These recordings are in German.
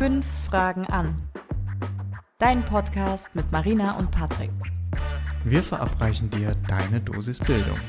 5 Fragen an. Dein Podcast mit Marina und Patrick. Wir verabreichen dir deine Dosis Bildung.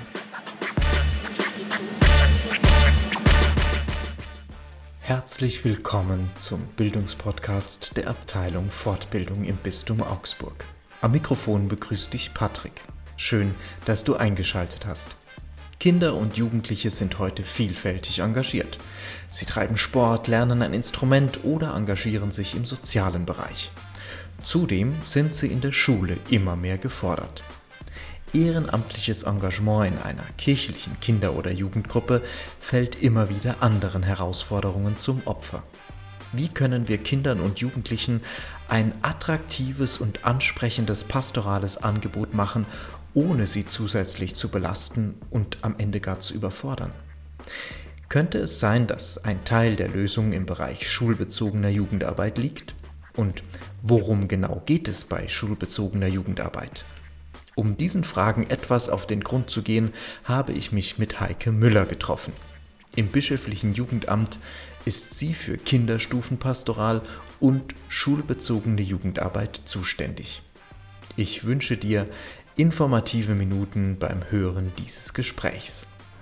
Herzlich willkommen zum Bildungspodcast der Abteilung Fortbildung im Bistum Augsburg. Am Mikrofon begrüßt dich Patrick. Schön, dass du eingeschaltet hast. Kinder und Jugendliche sind heute vielfältig engagiert. Sie treiben Sport, lernen ein Instrument oder engagieren sich im sozialen Bereich. Zudem sind sie in der Schule immer mehr gefordert. Ehrenamtliches Engagement in einer kirchlichen Kinder- oder Jugendgruppe fällt immer wieder anderen Herausforderungen zum Opfer. Wie können wir Kindern und Jugendlichen ein attraktives und ansprechendes pastorales Angebot machen, ohne sie zusätzlich zu belasten und am Ende gar zu überfordern? Könnte es sein, dass ein Teil der Lösung im Bereich schulbezogener Jugendarbeit liegt? Und worum genau geht es bei schulbezogener Jugendarbeit? Um diesen Fragen etwas auf den Grund zu gehen, habe ich mich mit Heike Müller getroffen. Im bischöflichen Jugendamt ist sie für Kinderstufenpastoral und schulbezogene Jugendarbeit zuständig. Ich wünsche dir informative Minuten beim Hören dieses Gesprächs.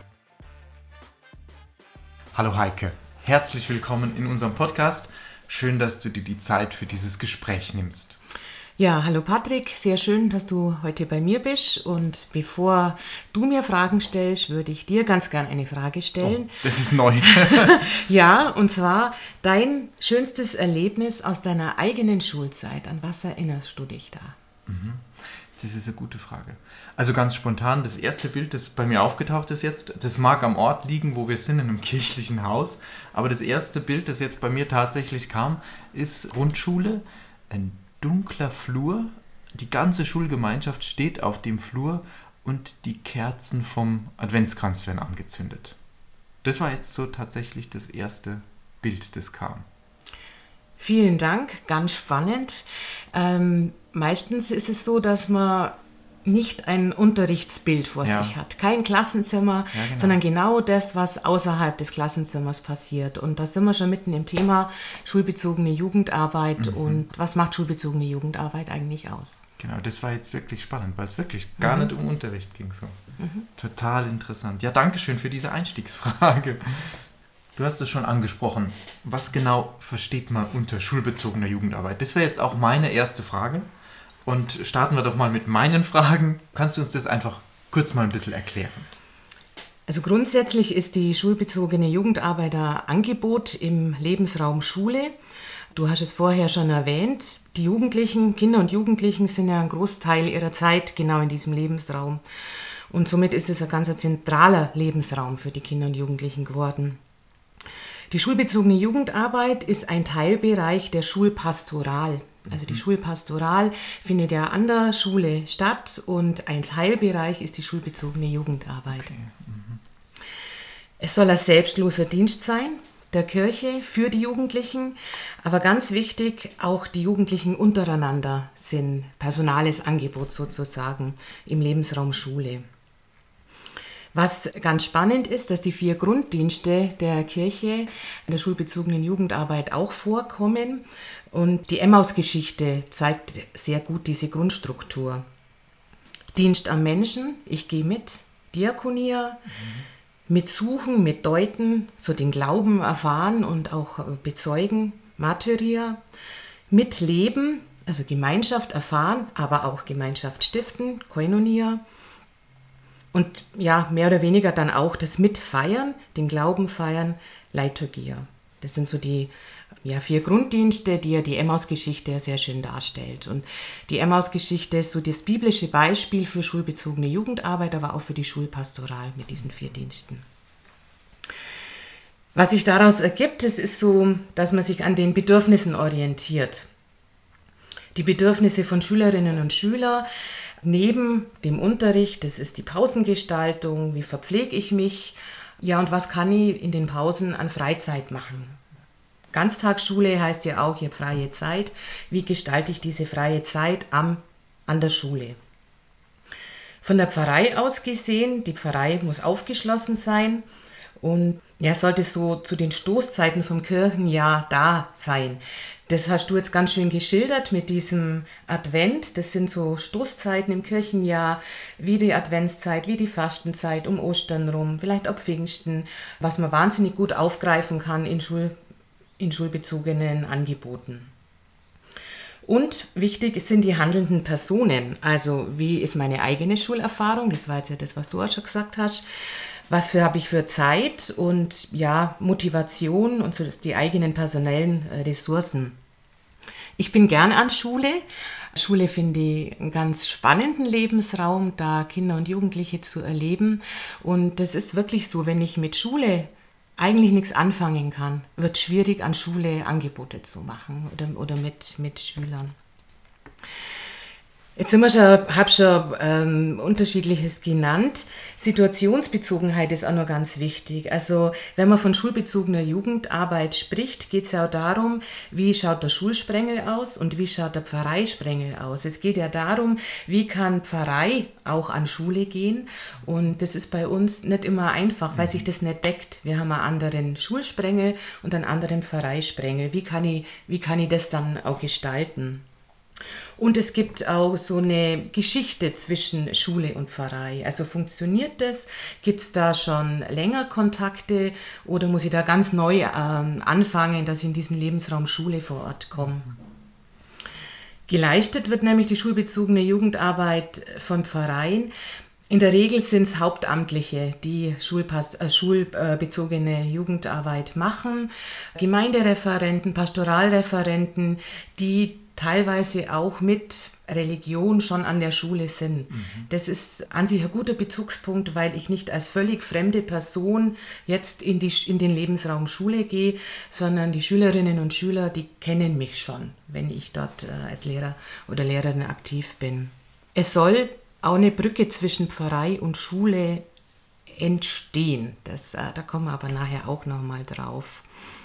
Hallo Heike, herzlich willkommen in unserem Podcast. Schön, dass du dir die Zeit für dieses Gespräch nimmst. Ja, hallo Patrick, sehr schön, dass du heute bei mir bist. Und bevor du mir Fragen stellst, würde ich dir ganz gern eine Frage stellen. Oh, das ist neu. Ja, und zwar dein schönstes Erlebnis aus deiner eigenen Schulzeit. An was erinnerst du dich da? Das ist eine gute Frage. Also ganz spontan, das erste Bild, das bei mir aufgetaucht ist jetzt, das mag am Ort liegen, wo wir sind, in einem kirchlichen Haus. Aber das erste Bild, das jetzt bei mir tatsächlich kam, ist Grundschule, ein dunkler Flur, die ganze Schulgemeinschaft steht auf dem Flur und die Kerzen vom Adventskranz werden angezündet. Das war jetzt so tatsächlich das erste Bild, das kam. Vielen Dank, ganz spannend. Meistens ist es so, dass man nicht ein Unterrichtsbild vor sich hat. Kein Klassenzimmer, sondern genau das, was außerhalb des Klassenzimmers passiert. Und da sind wir schon mitten im Thema schulbezogene Jugendarbeit. Und was macht schulbezogene Jugendarbeit eigentlich aus? Genau, das war jetzt wirklich spannend, weil es wirklich gar nicht um Unterricht ging. So. Total interessant. Ja, danke schön für diese Einstiegsfrage. Du hast es schon angesprochen. Was genau versteht man unter schulbezogener Jugendarbeit? Das wäre jetzt auch meine erste Frage. Und starten wir doch mal mit meinen Fragen. Kannst du uns das einfach kurz mal ein bisschen erklären? Also grundsätzlich ist die schulbezogene Jugendarbeit ein Angebot im Lebensraum Schule. Du hast es vorher schon erwähnt. Die Jugendlichen, Kinder und Jugendlichen sind ja ein Großteil ihrer Zeit genau in diesem Lebensraum. Und somit ist es ein ganz zentraler Lebensraum für die Kinder und Jugendlichen geworden. Die schulbezogene Jugendarbeit ist ein Teilbereich der Schulpastoral. Also die Schulpastoral findet ja an der Schule statt und ein Teilbereich ist die schulbezogene Jugendarbeit. Okay. Es soll ein selbstloser Dienst sein der Kirche für die Jugendlichen, aber ganz wichtig, auch die Jugendlichen untereinander sind personales Angebot sozusagen im Lebensraum Schule. Was ganz spannend ist, dass die 4 Grunddienste der Kirche in der schulbezogenen Jugendarbeit auch vorkommen. Und die Emmaus-Geschichte zeigt sehr gut diese Grundstruktur. Dienst am Menschen, ich gehe mit, Diakonia, mit Suchen, mit Deuten, so den Glauben erfahren und auch bezeugen, Martyria, mit Leben, also Gemeinschaft erfahren, aber auch Gemeinschaft stiften, Koinonia. Und ja, mehr oder weniger dann auch das Mitfeiern, den Glauben feiern, Liturgia. Das sind so die 4 Grunddienste, die ja die Emmaus-Geschichte sehr schön darstellt. Und die Emmaus-Geschichte ist so das biblische Beispiel für schulbezogene Jugendarbeit, aber auch für die Schulpastoral mit diesen 4 Diensten. Was sich daraus ergibt, es ist so, dass man sich an den Bedürfnissen orientiert. Die Bedürfnisse von Schülerinnen und Schülern neben dem Unterricht, das ist die Pausengestaltung, wie verpflege ich mich, ja, und was kann ich in den Pausen an Freizeit machen? Ganztagsschule heißt ja auch, ich habe freie Zeit. Wie gestalte ich diese freie Zeit an der Schule? Von der Pfarrei aus gesehen, die Pfarrei muss aufgeschlossen sein und ja, sollte so zu den Stoßzeiten vom Kirchenjahr da sein. Das hast du jetzt ganz schön geschildert mit diesem Advent. Das sind so Stoßzeiten im Kirchenjahr, wie die Adventszeit, wie die Fastenzeit, um Ostern rum, vielleicht auch Pfingsten, was man wahnsinnig gut aufgreifen kann in schulbezogenen Angeboten. Und wichtig sind die handelnden Personen. Also wie ist meine eigene Schulerfahrung? Das war jetzt ja das, was du auch schon gesagt hast. Was habe ich für Zeit und ja, Motivation und so die eigenen personellen Ressourcen. Ich bin gern an Schule. Schule finde ich einen ganz spannenden Lebensraum, da Kinder und Jugendliche zu erleben. Und das ist wirklich so, wenn ich mit Schule eigentlich nichts anfangen kann, wird es schwierig, an Schule Angebote zu machen oder mit Schülern. Jetzt habe schon Unterschiedliches genannt. Situationsbezogenheit ist auch noch ganz wichtig. Also wenn man von schulbezogener Jugendarbeit spricht, geht es ja auch darum, wie schaut der Schulsprengel aus und wie schaut der Pfarreisprengel aus. Es geht ja darum, wie kann Pfarrei auch an Schule gehen, und das ist bei uns nicht immer einfach, weil sich das nicht deckt. Wir haben einen anderen Schulsprengel und einen anderen Pfarreisprengel. Wie kann ich das dann auch gestalten? Und es gibt auch so eine Geschichte zwischen Schule und Pfarrei. Also funktioniert das? Gibt es da schon länger Kontakte oder muss ich da ganz neu anfangen, dass ich in diesen Lebensraum Schule vor Ort komme? Geleistet wird nämlich die schulbezogene Jugendarbeit von Pfarreien. In der Regel sind es Hauptamtliche, die schulbezogene Jugendarbeit machen, Gemeindereferenten, Pastoralreferenten, die teilweise auch mit Religion schon an der Schule sind. Das ist an sich ein guter Bezugspunkt, weil ich nicht als völlig fremde Person jetzt in den Lebensraum Schule gehe, sondern die Schülerinnen und Schüler, die kennen mich schon, wenn ich dort als Lehrer oder Lehrerin aktiv bin. Es soll auch eine Brücke zwischen Pfarrei und Schule entstehen. Da kommen wir aber nachher auch nochmal drauf.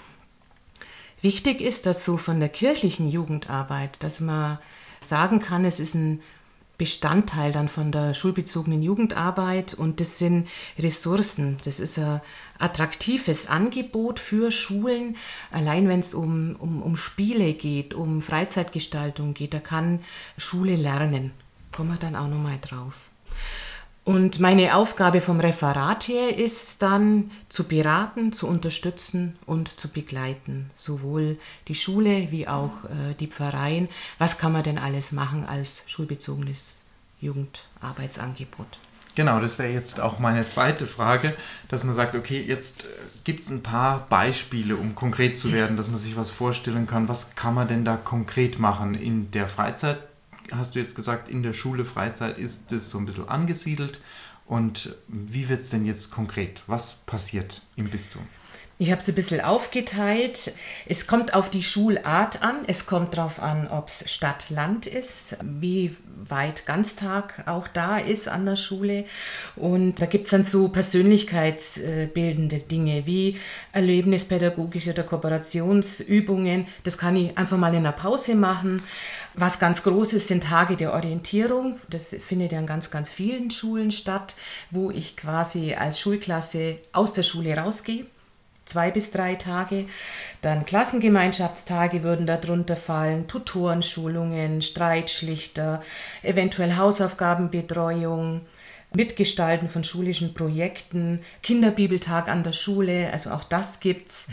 Wichtig ist, dass so von der kirchlichen Jugendarbeit, dass man sagen kann, es ist ein Bestandteil dann von der schulbezogenen Jugendarbeit, und das sind Ressourcen. Das ist ein attraktives Angebot für Schulen. Allein wenn es um Spiele geht, um Freizeitgestaltung geht, da kann Schule lernen. Kommen wir dann auch nochmal drauf. Und meine Aufgabe vom Referat her ist dann zu beraten, zu unterstützen und zu begleiten. Sowohl die Schule wie auch die Pfarreien. Was kann man denn alles machen als schulbezogenes Jugendarbeitsangebot? Genau, das wäre jetzt auch meine zweite Frage, dass man sagt, okay, jetzt gibt es ein paar Beispiele, um konkret zu werden, dass man sich was vorstellen kann. Was kann man denn da konkret machen in der Freizeit? Hast du jetzt gesagt, in der Schule Freizeit ist das so ein bisschen angesiedelt, und wie wird es denn jetzt konkret? Was passiert im Bistum? Ich habe es ein bisschen aufgeteilt. Es kommt auf die Schulart an. Es kommt darauf an, ob es Stadt-Land ist, wie weit Ganztag auch da ist an der Schule. Und da gibt es dann so persönlichkeitsbildende Dinge wie erlebnispädagogische oder Kooperationsübungen. Das kann ich einfach mal in einer Pause machen. Was ganz groß ist, sind Tage der Orientierung. Das findet ja in ganz, ganz vielen Schulen statt, wo ich quasi als Schulklasse aus der Schule rausgehe. 2 bis 3 Tage. Dann Klassengemeinschaftstage würden darunter fallen, Tutorenschulungen, Streitschlichter, eventuell Hausaufgabenbetreuung, Mitgestalten von schulischen Projekten, Kinderbibeltag an der Schule, also auch das gibt's.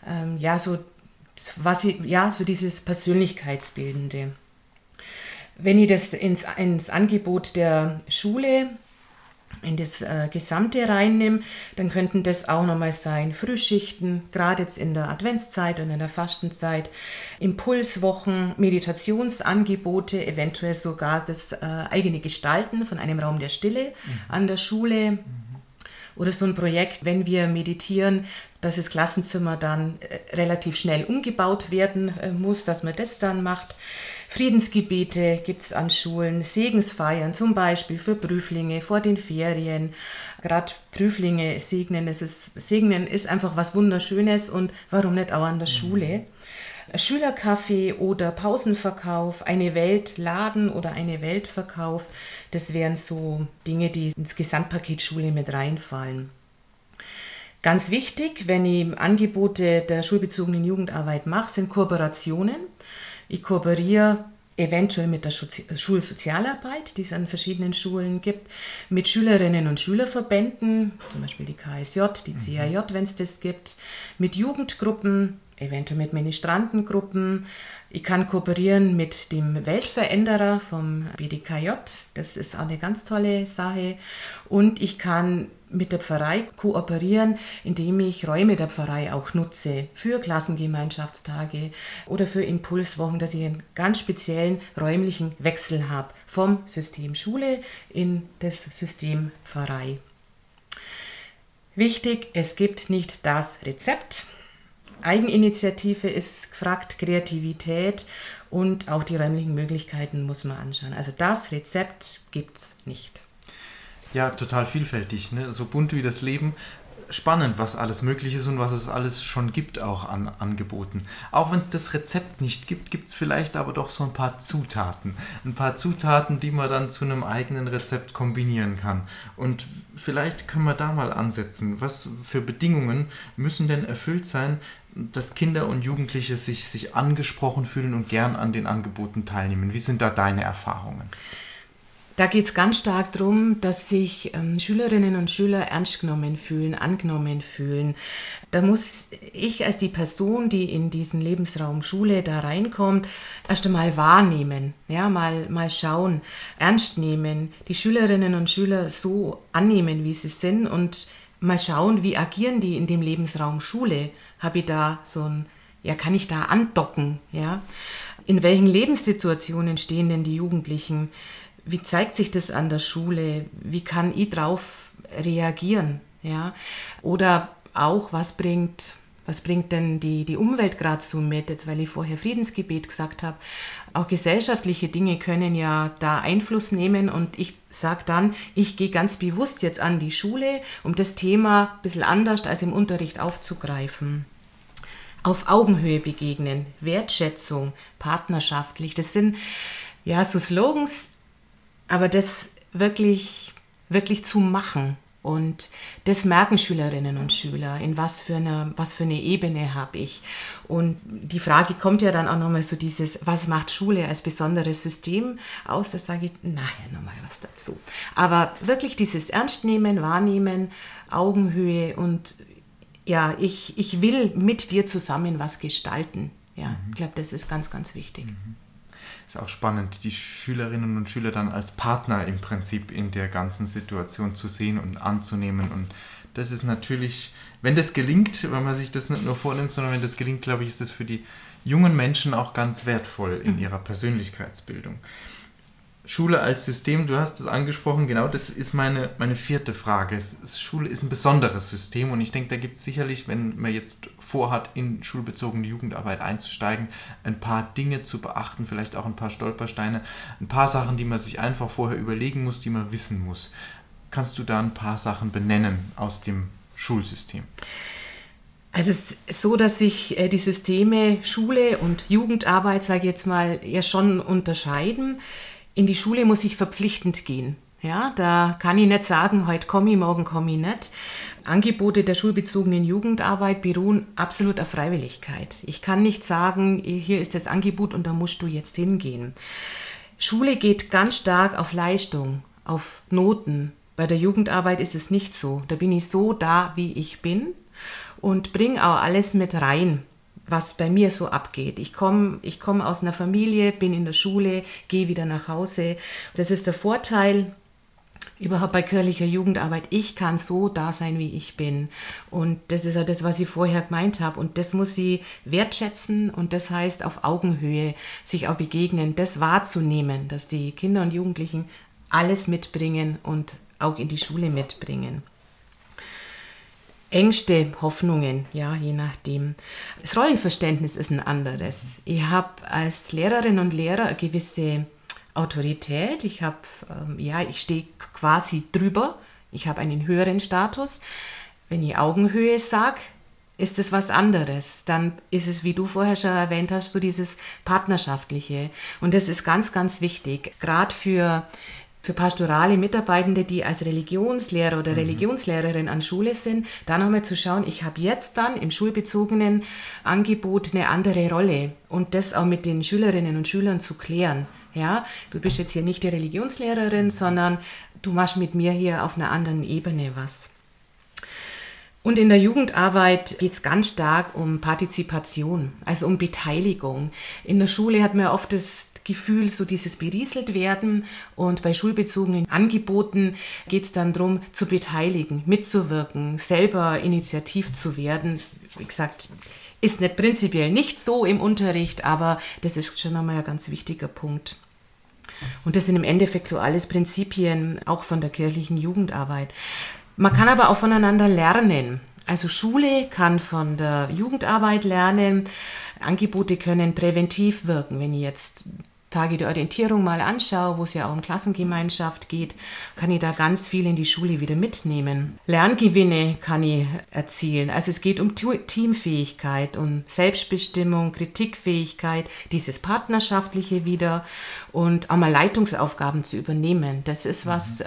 So dieses Persönlichkeitsbildende. Wenn ich das ins Angebot der Schule, in das Gesamte reinnehme, dann könnten das auch nochmal sein Frühschichten, gerade jetzt in der Adventszeit und in der Fastenzeit, Impulswochen, Meditationsangebote, eventuell sogar das eigene Gestalten von einem Raum der Stille an der Schule. Oder so ein Projekt, wenn wir meditieren, dass das Klassenzimmer dann relativ schnell umgebaut werden muss, dass man das dann macht. Friedensgebete gibt es an Schulen, Segensfeiern zum Beispiel für Prüflinge vor den Ferien. Gerade Prüflinge segnen ist einfach was Wunderschönes, und warum nicht auch an der Schule. Schülerkaffee oder Pausenverkauf, eine Weltladen oder eine Weltverkauf, das wären so Dinge, die ins Gesamtpaket Schule mit reinfallen. Ganz wichtig, wenn ich Angebote der schulbezogenen Jugendarbeit mache, sind Kooperationen. Ich kooperiere eventuell mit der Schulsozialarbeit, die es an verschiedenen Schulen gibt, mit Schülerinnen und Schülerverbänden, zum Beispiel die KSJ, die CAJ, wenn es das gibt, mit Jugendgruppen, eventuell mit Ministrantengruppen. Ich kann kooperieren mit dem Weltveränderer vom BDKJ, das ist auch eine ganz tolle Sache. Und ich kann mit der Pfarrei kooperieren, indem ich Räume der Pfarrei auch nutze für Klassengemeinschaftstage oder für Impulswochen, dass ich einen ganz speziellen räumlichen Wechsel habe vom System Schule in das System Pfarrei. Wichtig, es gibt nicht das Rezept. Eigeninitiative ist gefragt, Kreativität und auch die räumlichen Möglichkeiten muss man anschauen. Also das Rezept gibt es nicht. Ja, total vielfältig, ne? So bunt wie das Leben. Spannend, was alles möglich ist und was es alles schon gibt auch an Angeboten. Auch wenn es das Rezept nicht gibt, gibt es vielleicht aber doch so ein paar Zutaten. Ein paar Zutaten, die man dann zu einem eigenen Rezept kombinieren kann. Und vielleicht können wir da mal ansetzen. Was für Bedingungen müssen denn erfüllt sein, dass Kinder und Jugendliche sich angesprochen fühlen und gern an den Angeboten teilnehmen? Wie sind da deine Erfahrungen? Da geht es ganz stark darum, dass sich Schülerinnen und Schüler ernst genommen fühlen, angenommen fühlen. Da muss ich als die Person, die in diesen Lebensraum Schule da reinkommt, erst einmal wahrnehmen, ja, mal schauen, ernst nehmen, die Schülerinnen und Schüler so annehmen, wie sie sind und mal schauen, wie agieren die in dem Lebensraum Schule. Habe ich da kann ich da andocken, ja? In welchen Lebenssituationen stehen denn die Jugendlichen? Wie zeigt sich das an der Schule? Wie kann ich darauf reagieren? Ja? Oder auch, was bringt denn die Umwelt gerade so mit? Jetzt, weil ich vorher Friedensgebet gesagt habe. Auch gesellschaftliche Dinge können ja da Einfluss nehmen und ich sage dann, ich gehe ganz bewusst jetzt an die Schule, um das Thema ein bisschen anders als im Unterricht aufzugreifen. Auf Augenhöhe begegnen, Wertschätzung, partnerschaftlich, das sind ja so Slogans, aber das wirklich zu machen und das merken Schülerinnen und Schüler, in was für eine Ebene habe ich. Und die Frage kommt ja dann auch nochmal so dieses, was macht Schule als besonderes System aus? Da sage ich nachher nochmal was dazu. Aber wirklich dieses Ernstnehmen, Wahrnehmen, Augenhöhe und ja, ich will mit dir zusammen was gestalten. Ja, ich glaube, das ist ganz, ganz wichtig. Ist auch spannend, die Schülerinnen und Schüler dann als Partner im Prinzip in der ganzen Situation zu sehen und anzunehmen. Und das ist natürlich, wenn das gelingt, wenn man sich das nicht nur vornimmt, sondern wenn das gelingt, glaube ich, ist das für die jungen Menschen auch ganz wertvoll in ihrer Persönlichkeitsbildung. Schule als System, du hast es angesprochen, genau, das ist meine vierte Frage. Schule ist ein besonderes System und ich denke, da gibt es sicherlich, wenn man jetzt vorhat, in schulbezogene Jugendarbeit einzusteigen, ein paar Dinge zu beachten, vielleicht auch ein paar Stolpersteine, ein paar Sachen, die man sich einfach vorher überlegen muss, die man wissen muss. Kannst du da ein paar Sachen benennen aus dem Schulsystem? Also es ist so, dass sich die Systeme Schule und Jugendarbeit, sage ich jetzt mal, ja schon unterscheiden. In die Schule muss ich verpflichtend gehen. Ja, da kann ich nicht sagen, heute komme ich, morgen komme ich nicht. Angebote der schulbezogenen Jugendarbeit beruhen absolut auf Freiwilligkeit. Ich kann nicht sagen, hier ist das Angebot und da musst du jetzt hingehen. Schule geht ganz stark auf Leistung, auf Noten. Bei der Jugendarbeit ist es nicht so. Da bin ich so da, wie ich bin und bringe auch alles mit rein, was bei mir so abgeht. Ich komme aus einer Familie, bin in der Schule, gehe wieder nach Hause. Das ist der Vorteil überhaupt bei kirchlicher Jugendarbeit. Ich kann so da sein, wie ich bin. Und das ist ja das, was ich vorher gemeint habe. Und das muss ich wertschätzen und das heißt auf Augenhöhe sich auch begegnen, das wahrzunehmen, dass die Kinder und Jugendlichen alles mitbringen und auch in die Schule mitbringen. Ängste, Hoffnungen, ja, je nachdem. Das Rollenverständnis ist ein anderes. Ich habe als Lehrerin und Lehrer eine gewisse Autorität. Ich stehe quasi drüber. Ich habe einen höheren Status. Wenn ich Augenhöhe sage, ist es was anderes. Dann ist es, wie du vorher schon erwähnt hast, so dieses Partnerschaftliche. Und das ist ganz, ganz wichtig. Gerade für Für pastorale Mitarbeitende, die als Religionslehrer oder Religionslehrerin an Schule sind, da nochmal zu schauen, ich habe jetzt dann im schulbezogenen Angebot eine andere Rolle und das auch mit den Schülerinnen und Schülern zu klären. Ja, du bist jetzt hier nicht die Religionslehrerin, sondern du machst mit mir hier auf einer anderen Ebene was. Und in der Jugendarbeit geht es ganz stark um Partizipation, also um Beteiligung. In der Schule hat man oft das Gefühl, so dieses berieselt werden, und bei schulbezogenen Angeboten geht es dann darum, zu beteiligen, mitzuwirken, selber initiativ zu werden. Wie gesagt, ist nicht prinzipiell nicht so im Unterricht, aber das ist schon einmal ein ganz wichtiger Punkt. Und das sind im Endeffekt so alles Prinzipien auch von der kirchlichen Jugendarbeit. Man kann aber auch voneinander lernen. Also Schule kann von der Jugendarbeit lernen. Angebote können präventiv wirken. Wenn ich jetzt Tage der Orientierung mal anschaue, wo es ja auch um Klassengemeinschaft geht, kann ich da ganz viel in die Schule wieder mitnehmen. Lerngewinne kann ich erzielen. Also es geht um Teamfähigkeit, um Selbstbestimmung, Kritikfähigkeit, dieses Partnerschaftliche wieder und auch mal Leitungsaufgaben zu übernehmen. Das ist was,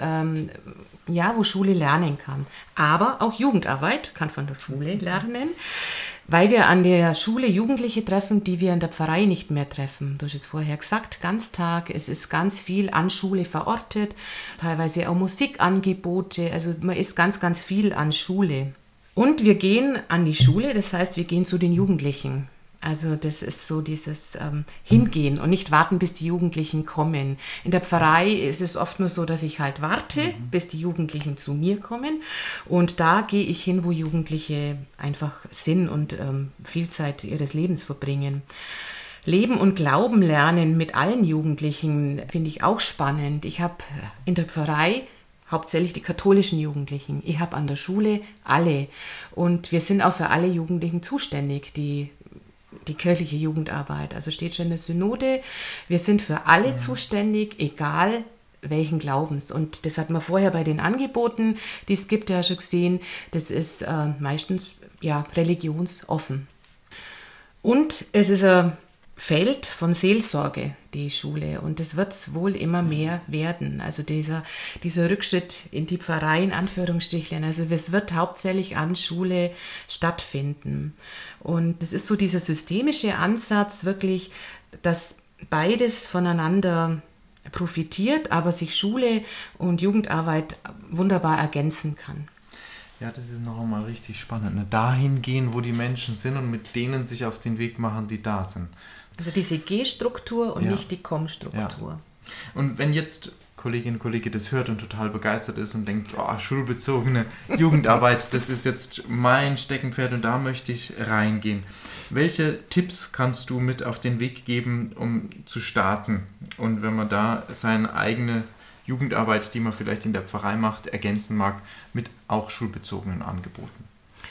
wo Schule lernen kann. Aber auch Jugendarbeit kann von der Schule lernen, weil wir an der Schule Jugendliche treffen, die wir in der Pfarrei nicht mehr treffen. Du hast es vorher gesagt, Ganztag, es ist ganz viel an Schule verortet, teilweise auch Musikangebote, also man ist ganz, ganz viel an Schule. Und wir gehen an die Schule, das heißt, wir gehen zu den Jugendlichen. Also das ist so dieses Hingehen und nicht warten, bis die Jugendlichen kommen. In der Pfarrei ist es oft nur so, dass ich halt warte, bis die Jugendlichen zu mir kommen. Und da gehe ich hin, wo Jugendliche einfach sind und viel Zeit ihres Lebens verbringen. Leben und Glauben lernen mit allen Jugendlichen finde ich auch spannend. Ich habe in der Pfarrei hauptsächlich die katholischen Jugendlichen. Ich habe an der Schule alle. Und wir sind auch für alle Jugendlichen zuständig, die kirchliche Jugendarbeit. Also steht schon in der Synode, wir sind für alle zuständig, egal welchen Glaubens. Und das hat man vorher bei den Angeboten, die es gibt, ja schon gesehen, das ist meistens religionsoffen. Und es ist ein Feld von Seelsorge, die Schule, und das wird es wohl immer mehr werden. Also dieser Rückschritt in die Pfarrei, in Anführungsstrichen, also es wird hauptsächlich an Schule stattfinden. Und das ist so dieser systemische Ansatz wirklich, dass beides voneinander profitiert, aber sich Schule und Jugendarbeit wunderbar ergänzen kann. Ja, das ist noch einmal richtig spannend. Ne? Dahin gehen, wo die Menschen sind und mit denen sich auf den Weg machen, die da sind. Also diese G-Struktur und nicht die Com-Struktur. Ja. Und wenn jetzt Kollegin und Kollege das hört und total begeistert ist und denkt, schulbezogene Jugendarbeit, das ist jetzt mein Steckenpferd und da möchte ich reingehen. Welche Tipps kannst du mit auf den Weg geben, um zu starten? Und wenn man da seine eigene Jugendarbeit, die man vielleicht in der Pfarrei macht, ergänzen mag, mit auch schulbezogenen Angeboten?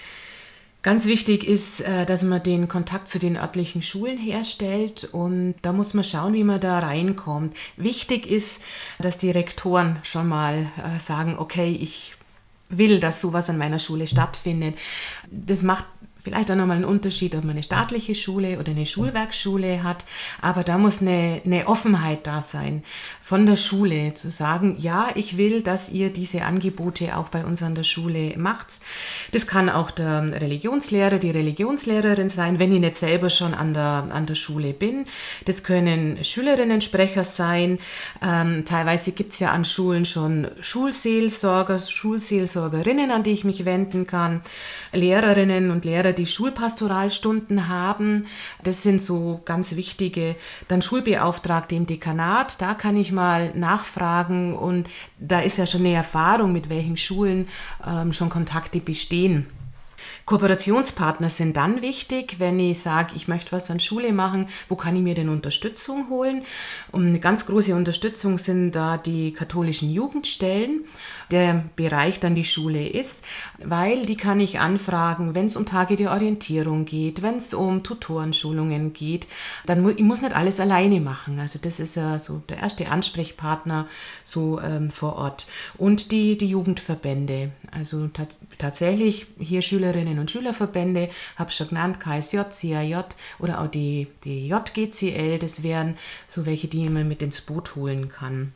Ganz wichtig ist, dass man den Kontakt zu den örtlichen Schulen herstellt, und da muss man schauen, wie man da reinkommt. Wichtig ist, dass die Rektoren schon mal sagen, okay, ich will, dass sowas an meiner Schule stattfindet. Das macht vielleicht auch nochmal einen Unterschied, ob man eine staatliche Schule oder eine Schulwerkschule hat, aber da muss eine Offenheit da sein von der Schule, zu sagen, ja, ich will, dass ihr diese Angebote auch bei uns an der Schule macht. Das kann auch der Religionslehrer, die Religionslehrerin sein, wenn ich nicht selber schon an der Schule bin. Das können Schülerinnensprecher sein. Teilweise gibt es ja an Schulen schon Schulseelsorger, Schulseelsorgerinnen, an die ich mich wenden kann, Lehrerinnen und Lehrer, die Schulpastoralstunden haben. Das sind so ganz wichtige. Dann Schulbeauftragte im Dekanat, da kann ich mal nachfragen, und da ist ja schon eine Erfahrung, mit welchen Schulen schon Kontakte bestehen. Kooperationspartner sind dann wichtig, wenn ich sage, ich möchte was an Schule machen, wo kann ich mir denn Unterstützung holen? Und eine ganz große Unterstützung sind da die katholischen Jugendstellen, der Bereich dann die Schule ist, weil die kann ich anfragen, wenn es um Tage der Orientierung geht, wenn es um Tutorenschulungen geht, dann ich muss nicht alles alleine machen. Also das ist ja so der erste Ansprechpartner so vor Ort. Und die Jugendverbände, also tatsächlich hier Schülerinnen und Schülerverbände, habe ich schon genannt, KSJ, CAJ oder auch die JGCL, das wären so welche, die man mit ins Boot holen kann.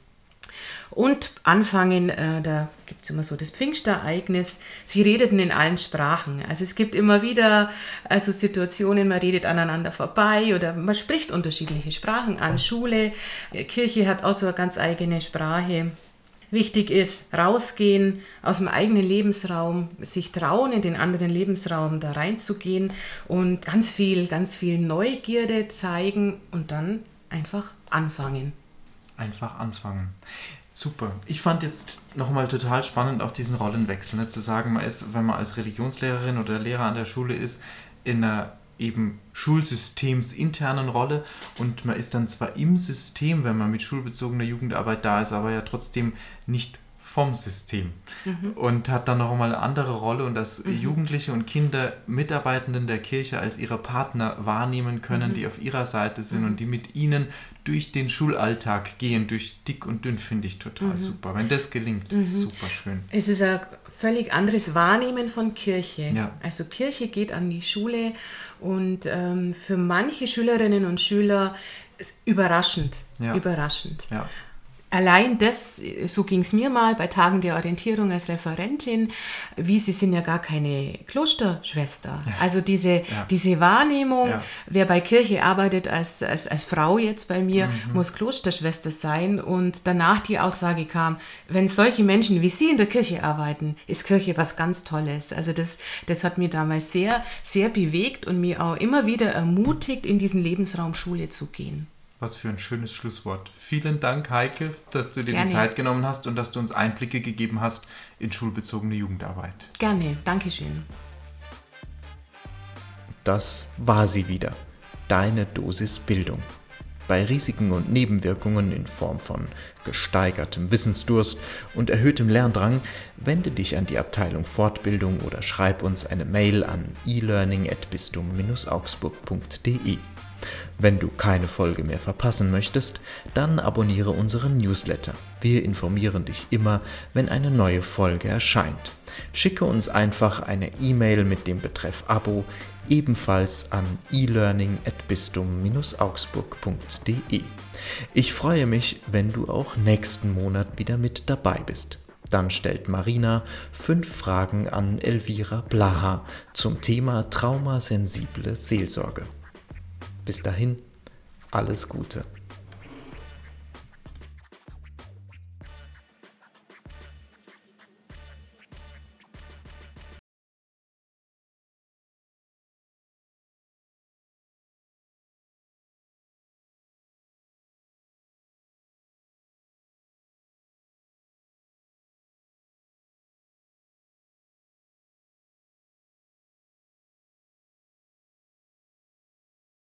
Und anfangen, da gibt es immer so das Pfingstereignis, sie redeten in allen Sprachen. Also es gibt immer wieder Situationen, man redet aneinander vorbei oder man spricht unterschiedliche Sprachen an. Schule, Kirche hat auch so eine ganz eigene Sprache. Wichtig ist, rausgehen aus dem eigenen Lebensraum, sich trauen, in den anderen Lebensraum da reinzugehen und ganz viel Neugierde zeigen und dann einfach anfangen. Einfach anfangen. Super. Ich fand jetzt nochmal total spannend auch diesen Rollenwechsel, ne? Zu sagen, man ist, wenn man als Religionslehrerin oder Lehrer an der Schule ist, in einer eben schulsystemsinternen Rolle und man ist dann zwar im System, wenn man mit schulbezogener Jugendarbeit da ist, aber ja trotzdem nicht vom System und hat dann noch einmal eine andere Rolle und dass Jugendliche und Kinder Mitarbeitenden der Kirche als ihre Partner wahrnehmen können, die auf ihrer Seite sind und die mit ihnen durch den Schulalltag gehen, durch dick und dünn, finde ich total super. Wenn das gelingt, super schön. Es ist ein völlig anderes Wahrnehmen von Kirche. Ja. Also Kirche geht an die Schule und für manche Schülerinnen und Schüler ist überraschend. Ja. Überraschend. Ja. Allein das, so ging es mir mal bei Tagen der Orientierung als Referentin, wie sie sind ja gar keine Klosterschwester. Ja. Also diese Wahrnehmung, wer bei Kirche arbeitet als Frau jetzt bei mir, muss Klosterschwester sein. Und danach die Aussage kam, wenn solche Menschen wie Sie in der Kirche arbeiten, ist Kirche was ganz Tolles. Also das hat mir damals sehr, sehr bewegt und mir auch immer wieder ermutigt, in diesen Lebensraum Schule zu gehen. Was für ein schönes Schlusswort. Vielen Dank, Heike, dass du dir Gerne. die Zeit genommen hast und dass du uns Einblicke gegeben hast in schulbezogene Jugendarbeit. Gerne, Dankeschön. Das war sie wieder. Deine Dosis Bildung. Bei Risiken und Nebenwirkungen in Form von gesteigertem Wissensdurst und erhöhtem Lerndrang wende dich an die Abteilung Fortbildung oder schreib uns eine Mail an elearning@bistum-augsburg.de. Wenn du keine Folge mehr verpassen möchtest, dann abonniere unseren Newsletter. Wir informieren dich immer, wenn eine neue Folge erscheint. Schicke uns einfach eine E-Mail mit dem Betreff Abo, ebenfalls an elearning@bistum-augsburg.de. Ich freue mich, wenn du auch nächsten Monat wieder mit dabei bist. Dann stellt Marina 5 Fragen an Elvira Blaha zum Thema traumasensible Seelsorge. Bis dahin, alles Gute.